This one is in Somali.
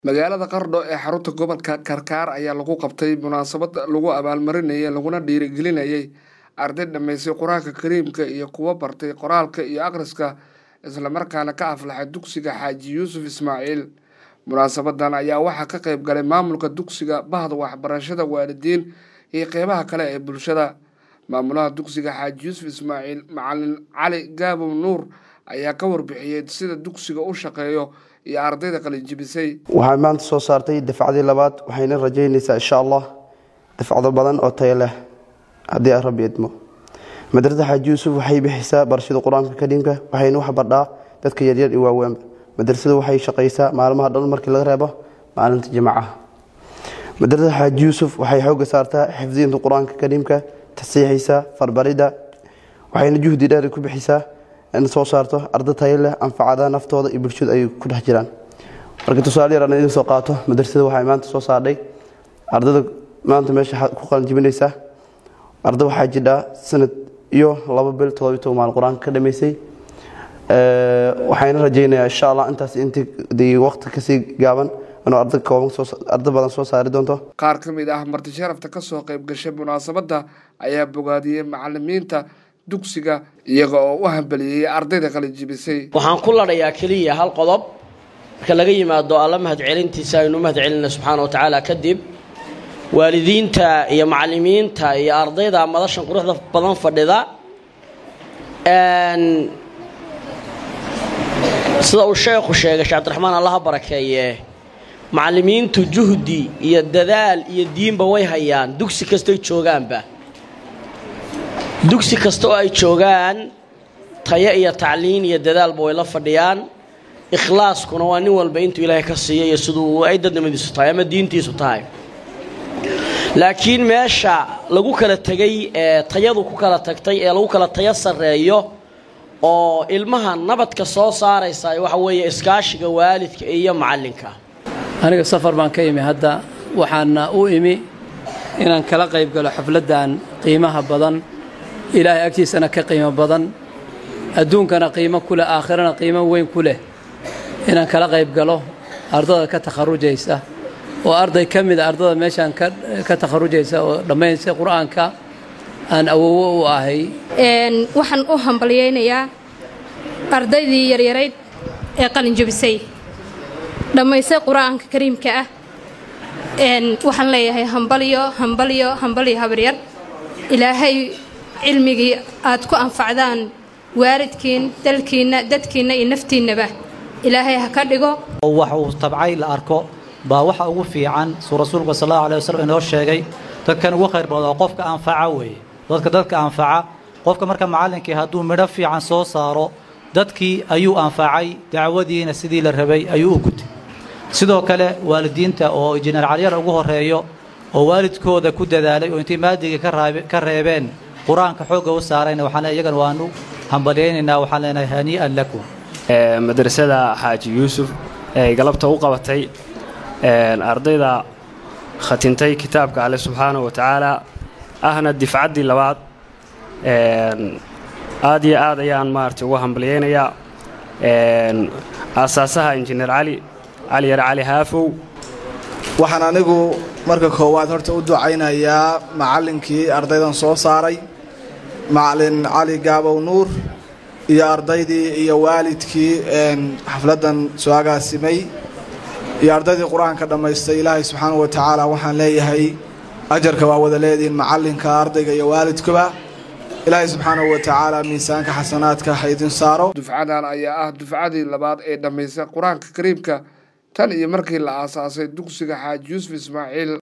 magaalada Qardho ee xarunta gobolka Karkaar ayaa lagu qabtay munaasabad lagu abaalmarinayay laguna dhiirigelinayay arday dhameysay Quraanka Kariimka iyo kuwa bartay qoraalka iyo akhriska isla markaana ka aflaxay dugsiga Xaaji Yuusuf Ismaaciil. Munaasabadan ayaa waxaa ka qayb galay maamulka dugsiga, bahda waxbarashada, waalidiin iyo qeybaha kale ee bulshada. Maamulaha dugsiga Xaaji Yuusuf Ismaaciil, Macallin Cali Gaabo Nuur, ayaa ka warbixiyay sida dugsiga u shaqeeyo iyo ardayda qalin jebisay. waxaan maanta soo saartay dafcadii labaad, waxayna rajaynaysaa insha Allah dafcado badan oo tayo leh haddii ay Rabbi idmo. madrasada Xaaji Yuusuf waxay bixisaa barashada Quraanka Kariimka, waxayna wax badhaa dadka yaryar iyo waaweyn. madrasadu waxay shaqeysaa maalmaha dhan markii laga reebo maalinta Jimcaha. madrasada Xaaji Yuusuf waxay xoog saartaa xifdinta Quraanka Kariimka, tasiixaysa, farbarida, waxayna juhdi dheer ku bixisaa in soo saarto arday tayo leh anfacada naftooda iyo bulshada ay ku dhex jiraan. marka tusaale yar aan idin soo qaato, madrasada waxay maanta soo saarday ardayda maanta meesha ku qalin jebinaysa arday waxaa jira sanad iyo 2 bil 17 maalin Quraanka ka dhameysay. waxayna rajaynayaa insha Allah intaas intii waqti ka sii gaaban inuu arday badan soo saari doonto. qaar ka mid ah marti sharafta ka soo qayb gashay munaasabada ayaa bogaadiyay macallimiinta dugsiga iyaga oo u hambaliyay ardayda qalin jebisay. waxaan ku ladhayaa kaliya hal qodob marka laga yimaado alla mahad celintiisa aynu mahad celinna subxaanahu wa ta'ala kadib waalidiinta iyo macallimiinta iyo ardayda madashan quruxda badan fadhida sida uu sheekhu sheegay Cabdiraxmaan Allah barakeeye macallimiintu juhdi iyo dadaal iyo diinba way hayaan dugsi kasta joogaanba dugsi kasta oo ay joogaan tayo iyo tacliin iyo dadaalba way la fadhiyaan. ikhlaaskuna waa nin walba intuu Ilaahay ka siiyay sidoo ay dadnimadiisu tahay ama diintiisu tahay. laakiin meesha lagu kala tagay tayadu ku kala tagtay ee lagu kala tayo sareeyo oo ilmaha nabadka soo saaraysa waxa weeye iskaashiga waalidka iyo macallinka. aniga safar baan ka imi hadda waxaana u imi inaan kala qayb galo xafladan qiimaha badan Ilaahay agtiisana ka qiimo badan adduunkana qiimo ku leh aakhirana qiimo weyn ku leh inaan kala qayb galo ardayda ka takharujaysa oo arday kamid ah ardayda meeshan ka takharujaysa oo dhameysay Quraanka aan awoowo u ahay. waxaan u hambaliyeynayaa ardaydii yaryareed ee qalin jebisay dhameysay Quraanka Kariimka ah. waxaan leeyahay hambaliyo habaryar Ilaahay cilmigii aad ku anfacdaan waalidkiin dalkiina dadkiina iyo naftiinaba Ilaahay ha ka dhigo. waxa uu tabcay la arko baa waxa ugu fiican soo rasuulku sallallahu alayhi wasallam inoo sheegay dadkan ugu khayr badan qofka anfaca weey dadka anfaca qofka marka macallinkii hadduu midho fiican soo saaro dadkii ayuu anfacay dacwadiina sidii la rabay ayuu u gutay. sidoo kale waalidiinta oo injineer Cali ugu horeeyo oo waalidkooda ku dadaalay oo intii maadiga ka reebeen Quraanka xooga u saarayna waxaan iyagan waanu hambalyeynaa waxaan leenahay hanii'an lakum. madrasada Xaaji Yuusuf ee galabta u qabatay ardayda khatintay kitaabka Alle subxaanahu wa ta'ala ahna difcadii labaad aad iyo aad ayaan maartay ugu hambalyeynaya asaasaha injineer Cali Haafow. waxaan anigu marka koowaad horta u ducaynayaa macallinkii ardaydan soo saaray Macallin Cali Gaabo Nuur iyo ardaydii iyo waalidkii xafladan soo agaasimay iyo ardaydii Quraanka dhameystay. Ilaahay subxaanahu wa ta'ala waxaan leeyahay ajarka waa wada leedin macallinka ardayga iyo waalidkuba. Ilaahay subxaanahu wa ta'ala miisaanka xasanaadka haydin saaro. dufcadan ayaa ah dufcadii labaad ee dhameysay Quraanka Kariimka tan iyo markii la aasaasay dugsiga Xaaji Yuusuf Ismaaciil.